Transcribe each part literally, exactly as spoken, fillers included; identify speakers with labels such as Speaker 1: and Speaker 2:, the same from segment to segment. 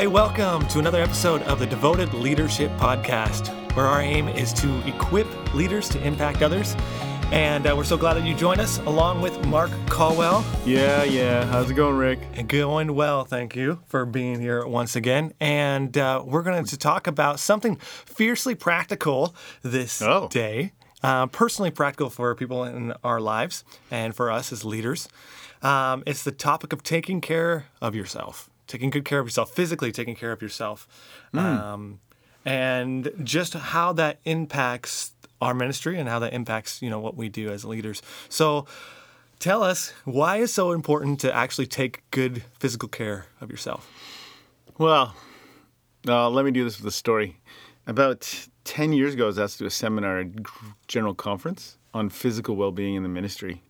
Speaker 1: Hey, welcome to another episode of the Devoted Leadership Podcast, where our aim is to equip leaders to impact others. And uh, we're so glad that you joined us, along with Mark Caldwell.
Speaker 2: Yeah, yeah. How's it going, Rick?
Speaker 1: And going well, thank you for being here once again. And uh, we're going to talk about something fiercely practical this
Speaker 2: Oh.
Speaker 1: day, uh, personally practical for people in our lives and for us as leaders. Um, it's the topic of taking care of yourself, taking good care of yourself, physically taking care of yourself,
Speaker 2: Mm.
Speaker 1: um, and just how that impacts our ministry and how that impacts, you know, what we do as leaders. So tell us, why is it so important to actually take good physical care of yourself?
Speaker 2: Well, uh, let me do this with a story. About ten years ago, I was asked to do a seminar at General Conference on physical well-being in the ministry.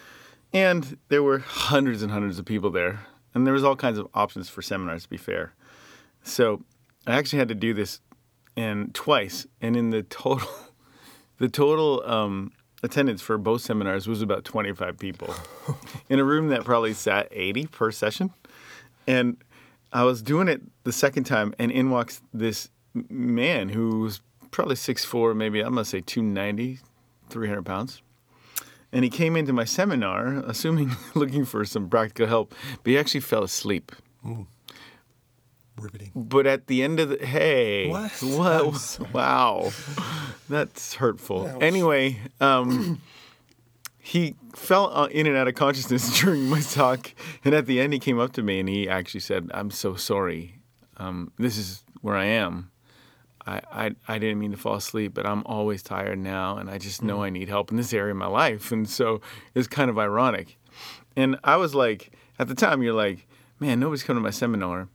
Speaker 2: And there were hundreds and hundreds of people there. And there was all kinds of options for seminars, to be fair. So I actually had to do this and twice. And in the total... The total um, attendance for both seminars was about twenty-five people in a room that probably sat eighty per session. And I was doing it the second time, and in walks this man who was probably six foot four, maybe I'm going to say two ninety, three hundred pounds. And he came into my seminar, assuming looking for some practical help, but he actually fell asleep.
Speaker 1: Ooh. Riveting.
Speaker 2: But at the end of the hey,
Speaker 1: What?
Speaker 2: what?
Speaker 1: I'm sorry.
Speaker 2: Wow, that's hurtful.
Speaker 1: Ouch.
Speaker 2: Anyway, um, he fell uh, in and out of consciousness during my talk, and at the end, he came up to me and he actually said, "I'm so sorry. Um, this is where I am. I, I I didn't mean to fall asleep, but I'm always tired now, and I just know I need help in this area of my life." And so it's kind of ironic. And I was like, at the time, you're like, "Man, nobody's coming to my seminar."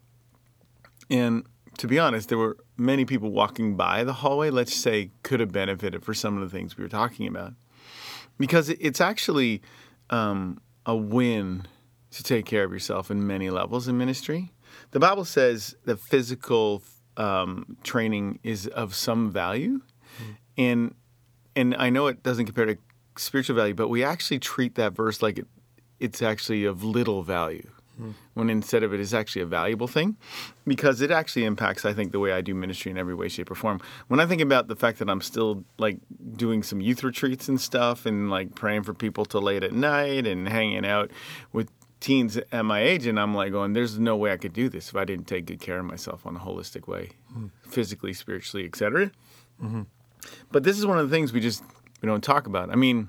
Speaker 2: And to be honest, there were many people walking by the hallway, let's say, could have benefited for some of the things we were talking about. Because it's actually um, a win to take care of yourself in many levels in ministry. The Bible says that physical um, training is of some value. Mm. And and I know it doesn't compare to spiritual value, but we actually treat that verse like it, it's actually of little value. Mm. When instead of it is actually a valuable thing, because it actually impacts, I think, the way I do ministry in every way, shape, or form. When I think about the fact that I'm still like doing some youth retreats and stuff and like praying for people till late at night and hanging out with teens at my age, and I'm like going, there's no way I could do this if I didn't take good care of myself on a holistic way, mm. physically, spiritually, et cetera. Mm-hmm. But this is one of the things we just we don't talk about. I mean,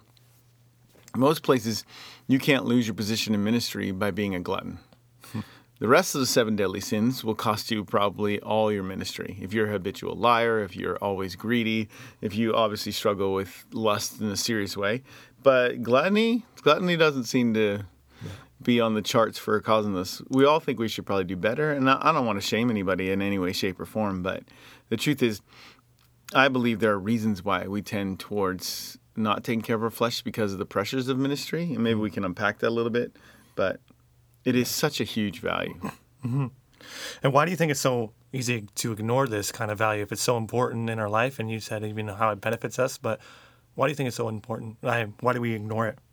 Speaker 2: most places, you can't lose your position in ministry by being a glutton. The rest of the seven deadly sins will cost you probably all your ministry. If you're a habitual liar, if you're always greedy, if you obviously struggle with lust in a serious way. But gluttony, gluttony doesn't seem to yeah. be on the charts for causing this. We all think we should probably do better. And I don't want to shame anybody in any way, shape, or form. But the truth is, I believe there are reasons why we tend towards not taking care of our flesh because of the pressures of ministry, and maybe we can unpack that a little bit, but it is such a huge value.
Speaker 1: Mm-hmm. And why do you think it's so easy to ignore this kind of value if it's so important in our life? And you said even how it benefits us, but why do you think it's so important? Why do we ignore it?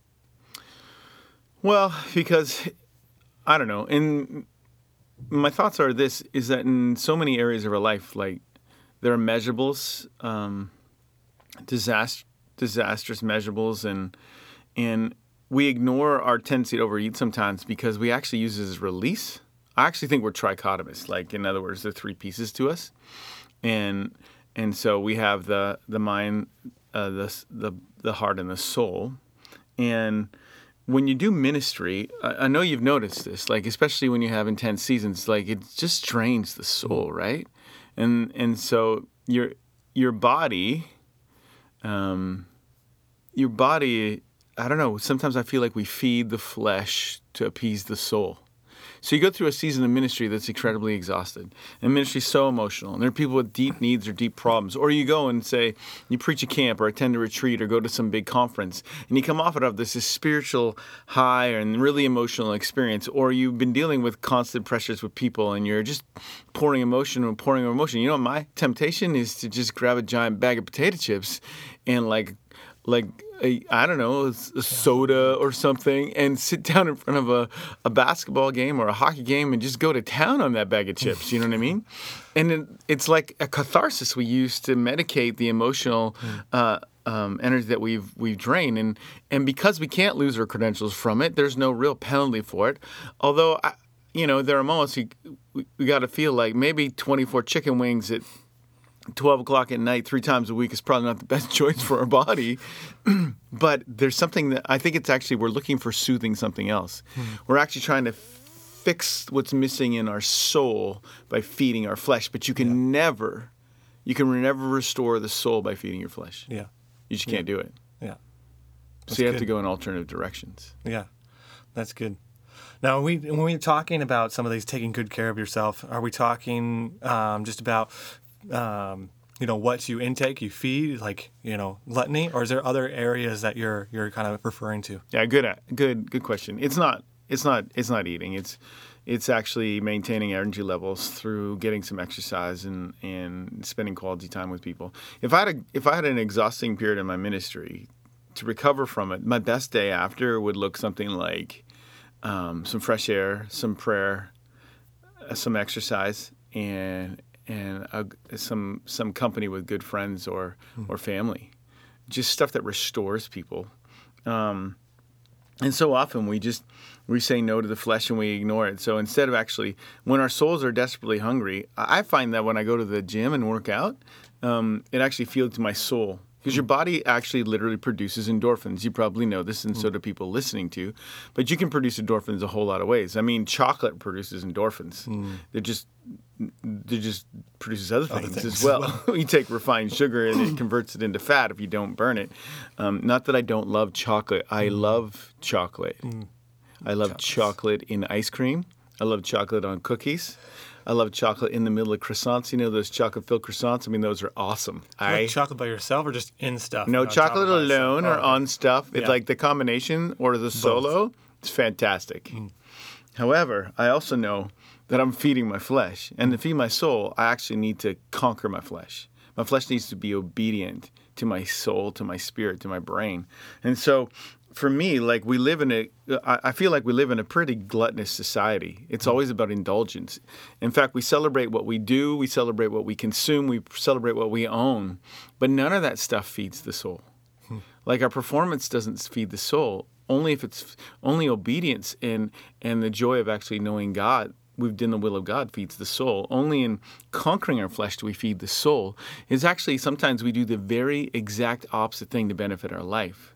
Speaker 2: Well, because, I don't know, and my thoughts are this, is that in so many areas of our life, like, there are measurables, um, disaster, disastrous measurables, and and we ignore our tendency to overeat sometimes because we actually use it as release. I actually think we're trichotomous. Like, in other words, there are three pieces to us, and and so we have the the mind, uh, the the the heart, and the soul. And when you do ministry, I, I know you've noticed this, like especially when you have intense seasons, like it just drains the soul, right? And and so your your body. Um, your body, I don't know, sometimes I feel like we feed the flesh to appease the soul. So you go through a season of ministry that's incredibly exhausted. And ministry is so emotional. And there are people with deep needs or deep problems. Or you go and say, you preach a camp or attend a retreat or go to some big conference. And you come off it of this, this spiritual high and really emotional experience. Or you've been dealing with constant pressures with people and you're just pouring emotion and pouring emotion. You know, my temptation is to just grab a giant bag of potato chips and like like a, I don't know, a, a soda or something, and sit down in front of a, a basketball game or a hockey game and just go to town on that bag of chips. You know what I mean? And it, it's like a catharsis we use to medicate the emotional uh, um, energy that we've we've drained, and and because we can't lose our credentials from it, there's no real penalty for it. Although, I, you know, there are moments we we, we got to feel like maybe twenty-four chicken wings at twelve o'clock at night three times a week is probably not the best choice for our body. But there's something that I think it's actually we're looking for soothing something else. Hmm. We're actually trying to fix what's missing in our soul by feeding our flesh. But you can yeah. never, you can never restore the soul by feeding your flesh.
Speaker 1: Yeah.
Speaker 2: You just
Speaker 1: yeah.
Speaker 2: can't do it.
Speaker 1: Yeah.
Speaker 2: That's so you have good. to go in alternative directions.
Speaker 1: Yeah. That's good. Now, we, when we're talking about some of these taking good care of yourself, are we talking um, just about Um, you know, what you intake, you feed, like, you know, gluttony, or is there other areas that you're you're kind of referring to?
Speaker 2: Yeah, good, good, good question. It's not, it's not, it's not eating. It's, it's actually maintaining energy levels through getting some exercise and, and spending quality time with people. If I had a, if I had an exhausting period in my ministry, to recover from it, my best day after would look something like um, some fresh air, some prayer, uh, some exercise, and. and uh, some some company with good friends or mm. or family, just stuff that restores people. Um, and so often we just we say no to the flesh and we ignore it. So instead of actually, when our souls are desperately hungry, I find that when I go to the gym and work out, um, it actually feels to my soul. Because your body actually literally produces endorphins. You probably know this, and so do people listening to you. But you can produce endorphins a whole lot of ways. I mean, chocolate produces endorphins. Mm. They're just they just produces other things, other things as well. well. You take refined sugar and it converts it into fat if you don't burn it. Um, not that I don't love chocolate. I mm. love chocolate. Mm. I love Chocolates. chocolate in ice cream. I love chocolate on cookies. I love chocolate in the middle of croissants. You know those chocolate-filled croissants? I mean, those are awesome.
Speaker 1: Do you I like chocolate by yourself or just in stuff?
Speaker 2: No, chocolate alone or oh, on stuff. It's yeah. like the combination or the solo. Both. It's fantastic. Mm. However, I also know that I'm feeding my flesh. And to feed my soul, I actually need to conquer my flesh. My flesh needs to be obedient to my soul, to my spirit, to my brain. And so for me, like we live in a, I feel like we live in a pretty gluttonous society. It's always about indulgence. In fact, we celebrate what we do, we celebrate what we consume, we celebrate what we own, but none of that stuff feeds the soul. Hmm. Like our performance doesn't feed the soul. Only if it's only obedience and and the joy of actually knowing God, we've done the will of God, feeds the soul. Only in conquering our flesh do we feed the soul. It's actually sometimes we do the very exact opposite thing to benefit our life.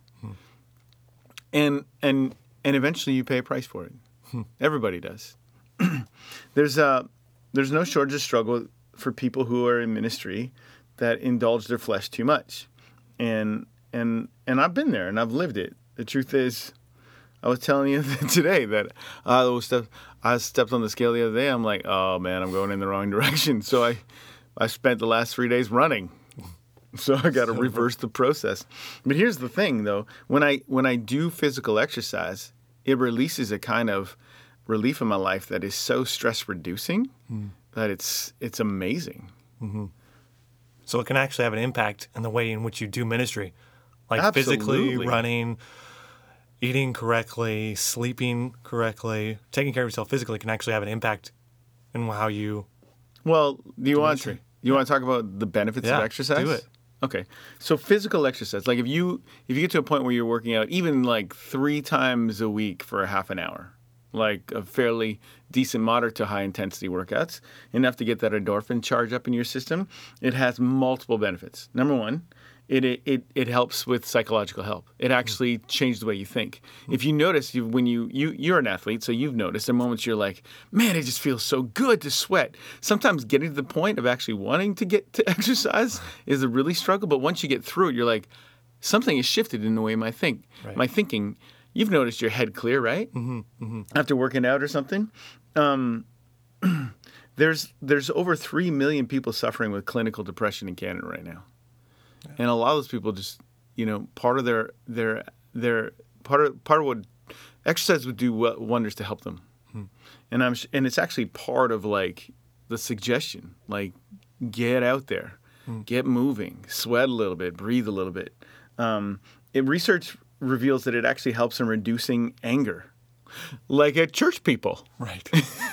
Speaker 2: And and and eventually you pay a price for it. Hmm. Everybody does. there's a there's no shortage of struggle for people who are in ministry that indulge their flesh too much, and and and I've been there and I've lived it. The truth is, I was telling you today that I was step, I stepped on the scale the other day. I'm like, oh man, I'm going in the wrong direction. So I I spent the last three days running. So I got to reverse the process. But here's the thing, though. When I when I do physical exercise, it releases a kind of relief in my life that is so stress-reducing mm. that it's it's amazing.
Speaker 1: Mm-hmm. So it can actually have an impact in the way in which you do ministry. Like
Speaker 2: Absolutely.
Speaker 1: physically, running, eating correctly, sleeping correctly, taking care of yourself physically can actually have an impact in how you
Speaker 2: Well, do you
Speaker 1: do
Speaker 2: want
Speaker 1: ministry.
Speaker 2: to, you want to talk about the benefits
Speaker 1: yeah,
Speaker 2: of exercise?
Speaker 1: do it.
Speaker 2: Okay, so physical exercise, like if you if you get to a point where you're working out even like three times a week for a half an hour, like a fairly decent, moderate to high intensity workouts, enough to get that endorphin charge up in your system, it has multiple benefits. Number one, it it it helps with psychological help. It actually changes the way you think. If you notice, you, when you, you, you're an athlete, so you've noticed, there are moments you're like, man, it just feels so good to sweat. Sometimes getting to the point of actually wanting to get to exercise is a really struggle, but once you get through it, you're like, something has shifted in the way my think,
Speaker 1: right.
Speaker 2: my thinking. You've noticed your head clear, right?
Speaker 1: Mm-hmm, mm-hmm.
Speaker 2: After working out or something. Um, there's there's over three million people suffering with clinical depression in Canada right now. And a lot of those people just, you know, part of their their their part of part of what exercise would do wonders to help them. Hmm. And I'm and it's actually part of like the suggestion, like get out there, hmm. get moving, sweat a little bit, breathe a little bit. Um, it, research reveals that it actually helps in reducing anger, like at church people,
Speaker 1: Right.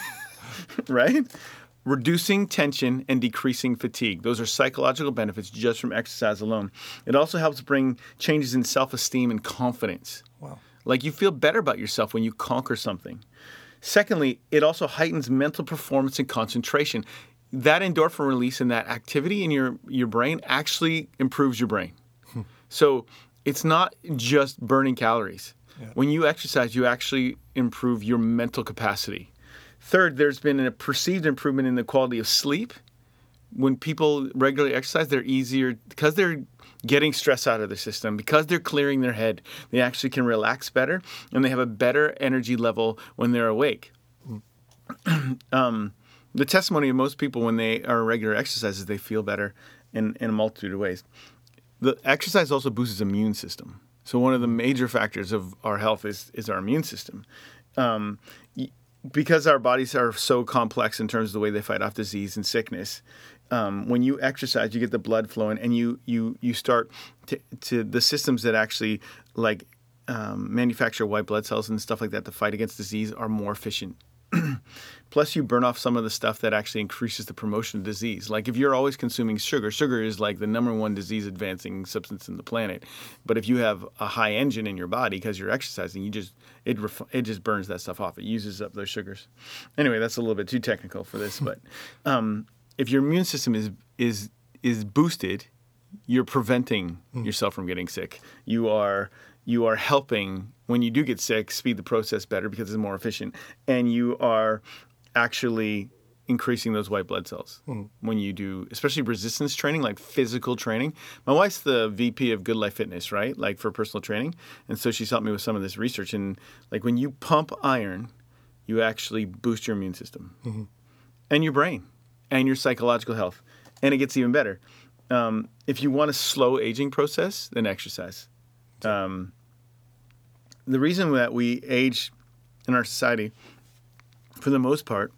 Speaker 2: right? Reducing tension and decreasing fatigue. Those are psychological benefits just from exercise alone. It also helps bring changes in self-esteem and confidence.
Speaker 1: Wow.
Speaker 2: Like you feel better about yourself when you conquer something. Secondly, it also heightens mental performance and concentration. That endorphin release and that activity in your, your brain actually improves your brain. Hmm. So it's not just burning calories. Yeah. When you exercise, you actually improve your mental capacity. Third, there's been a perceived improvement in the quality of sleep. When people regularly exercise, they're easier because they're getting stress out of their system, because they're clearing their head. They actually can relax better, and they have a better energy level when they're awake. Mm. um, the testimony of most people when they are regular exercises, they feel better in, in a multitude of ways. The exercise also boosts the immune system. So one of the major factors of our health is, is our immune system. Um, Because our bodies are so complex in terms of the way they fight off disease and sickness, um, when you exercise, you get the blood flowing, and you you you start to, to the systems that actually like um, manufacture white blood cells and stuff like that to fight against disease are more efficient. Plus, you burn off some of the stuff that actually increases the promotion of disease. Like if you're always consuming sugar, sugar is like the number one disease-advancing substance in the planet. But if you have a high engine in your body because you're exercising, you just it ref- it just burns that stuff off. It uses up those sugars. Anyway, that's a little bit too technical for this. But um, if your immune system is is is boosted, you're preventing mm. yourself from getting sick. You are you are helping when you do get sick speed the process better because it's more efficient, and you are actually increasing those white blood cells mm. when you do, especially resistance training, like physical training. My wife's the V P of Good Life Fitness, right? Like for personal training. And so she's helped me with some of this research. And like when you pump iron, you actually boost your immune system mm-hmm. and your brain and your psychological health. And it gets even better. Um, if you want a slow aging process, then exercise. Um, the reason that we age in our society, for the most part,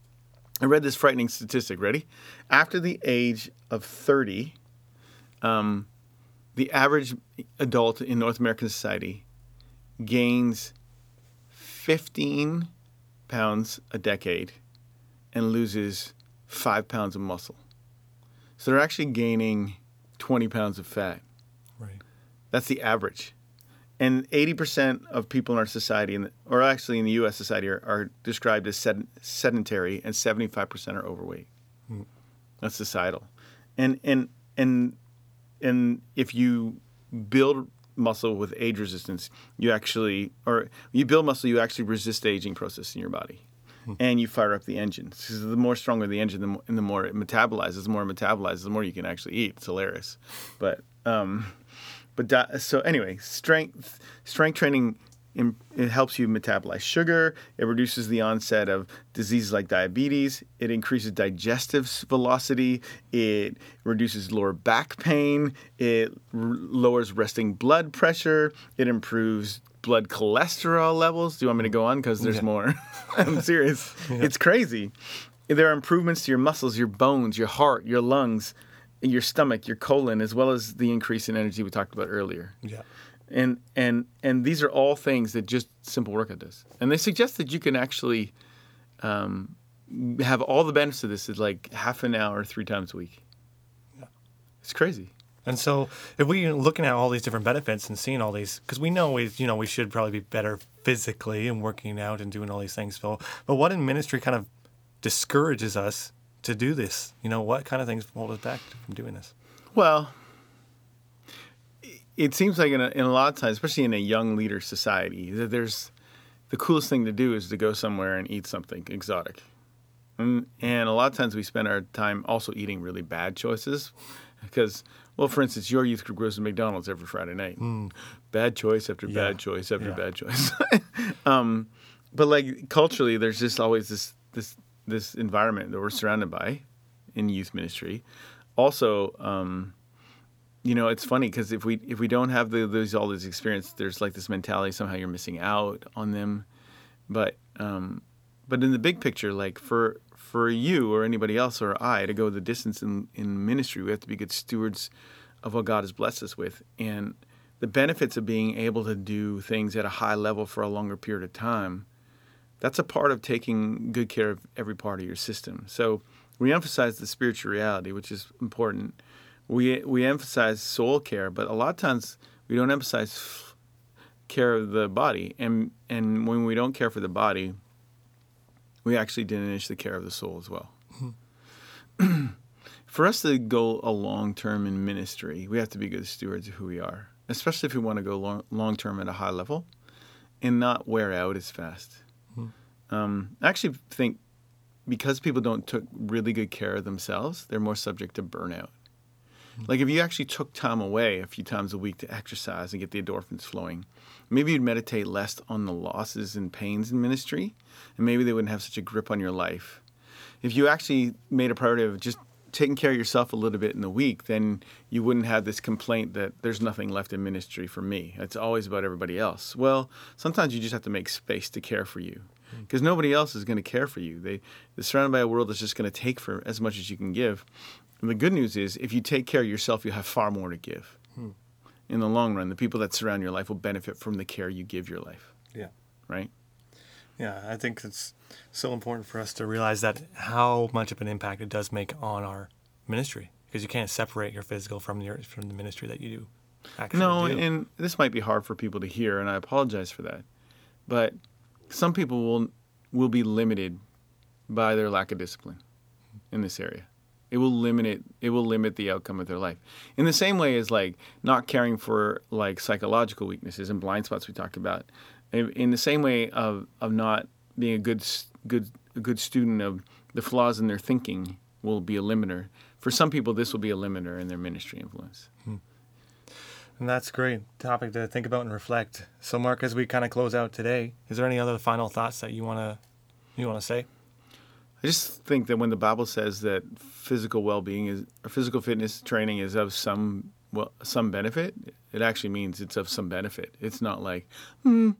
Speaker 2: I read this frightening statistic. Ready? After the age of thirty, um, the average adult in North American society gains fifteen pounds a decade and loses five pounds of muscle. So they're actually gaining twenty pounds of fat.
Speaker 1: Right.
Speaker 2: That's the average. And eighty percent of people in our society, in the, or actually in the U S society, are, are described as sed- sedentary, and seventy-five percent are overweight. Mm. That's societal. And and and and if you build muscle with age resistance, you actually, or you build muscle, you actually resist the aging process in your body. Mm. And you fire up the engine. Because the more stronger the engine, the more, and the more it metabolizes, the more it metabolizes, the more you can actually eat. It's hilarious. But... Um, But di- so anyway, strength strength training in, it helps you metabolize sugar. It reduces the onset of diseases like diabetes. It increases digestive velocity. It reduces lower back pain. It r- lowers resting blood pressure. It improves blood cholesterol levels. Do you want me to go on? Because there's yeah. more. I'm serious. Yeah. It's crazy. There are improvements to your muscles, your bones, your heart, your lungs, your stomach, your colon, as well as the increase in energy we talked about earlier.
Speaker 1: Yeah.
Speaker 2: And and and these are all things that just simple workout does. And they suggest that you can actually um, have all the benefits of this in like half an hour, three times a week. Yeah. It's crazy.
Speaker 1: And so if we're looking at all these different benefits and seeing all these, because we know we, you know, we should probably be better physically and working out and doing all these things, Phil. But what in ministry kind of discourages us to do this? You know, what kind of things hold us back from doing this?
Speaker 2: Well, it seems like in a, in a lot of times, especially in a young leader society, that there's the coolest thing to do is to go somewhere and eat something exotic. And, and a lot of times we spend our time also eating really bad choices because, well, for instance, your youth group goes to McDonald's every Friday night. Mm. Bad choice after yeah. bad choice after yeah. bad choice. um, but like culturally, there's just always this this this environment that we're surrounded by in youth ministry. Also, um, you know, it's funny because if we if we don't have the, those all this experience, there's like this mentality somehow you're missing out on them. But um, but in the big picture, like for for you or anybody else or I to go the distance in, in ministry, we have to be good stewards of what God has blessed us with. And the benefits of being able to do things at a high level for a longer period of time, that's a part of taking good care of every part of your system. So we emphasize the spiritual reality, which is important. We we emphasize soul care, but a lot of times we don't emphasize care of the body. And and when we don't care for the body, we actually diminish the care of the soul as well. Mm-hmm. For us to go a long term in ministry, we have to be good stewards of who we are, especially if we want to go long, long term at a high level and not wear out as fast. Mm-hmm. Um, I actually think because people don't take really good care of themselves, they're more subject to burnout. Mm-hmm. Like if you actually took time away a few times a week to exercise and get the endorphins flowing, maybe you'd meditate less on the losses and pains in ministry, and maybe they wouldn't have such a grip on your life. If you actually made a priority of just taking care of yourself a little bit in the week, then you wouldn't have this complaint that there's nothing left in ministry for me. It's always about everybody else. Well, sometimes you just have to make space to care for you, because nobody else is going to care for you. They, they're surrounded by a world that's just going to take for as much as you can give. And the good news is, if you take care of yourself, you'll have far more to give. Hmm. In the long run, the people that surround your life will benefit from the care you give your life.
Speaker 1: Yeah.
Speaker 2: Right?
Speaker 1: Yeah, I think it's so important for us to realize that how much of an impact it does make on our ministry, because you can't separate your physical from your from the ministry that you do. Actually
Speaker 2: no,
Speaker 1: do.
Speaker 2: And this might be hard for people to hear, and I apologize for that. But some people will will be limited by their lack of discipline in this area. It will limit it. It will limit the outcome of their life. In the same way as like not caring for like psychological weaknesses and blind spots we talked about. In the same way of, of not being a good good a good student of the flaws in their thinking will be a limiter. For some people, this will be a limiter in their ministry influence.
Speaker 1: Hmm. And that's a great topic to think about and reflect. So, Mark, as we kind of close out today, is there any other final thoughts that you wanna you wanna say?
Speaker 2: I just think that when the Bible says that physical well-being is or physical fitness training is of some well some benefit, it actually means it's of some benefit. It's not like, hmm.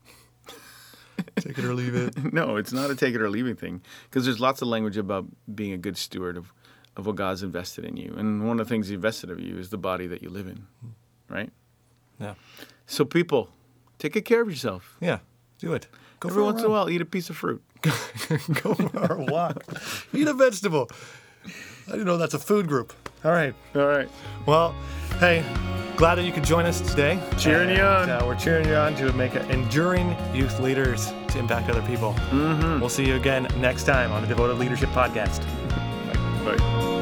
Speaker 1: Take it or leave it.
Speaker 2: No, it's not a take it or leave it thing, because there's lots of language about being a good steward of, of what God's invested in you. And one of the things He invested of you is the body that you live in, right?
Speaker 1: Yeah.
Speaker 2: So people, take good care of yourself.
Speaker 1: Yeah, do it.
Speaker 2: Go Every once in a while, eat a piece of fruit.
Speaker 1: Go for a walk. Eat a vegetable. I didn't know that's a food group. All right.
Speaker 2: All right.
Speaker 1: Well, hey, glad that you could join us today.
Speaker 2: Cheering
Speaker 1: and,
Speaker 2: you on.
Speaker 1: Uh, we're cheering you on to make enduring youth leaders to impact other people.
Speaker 2: Mm-hmm.
Speaker 1: We'll see you again next time on the Devoted Leadership Podcast.
Speaker 2: Bye. Bye.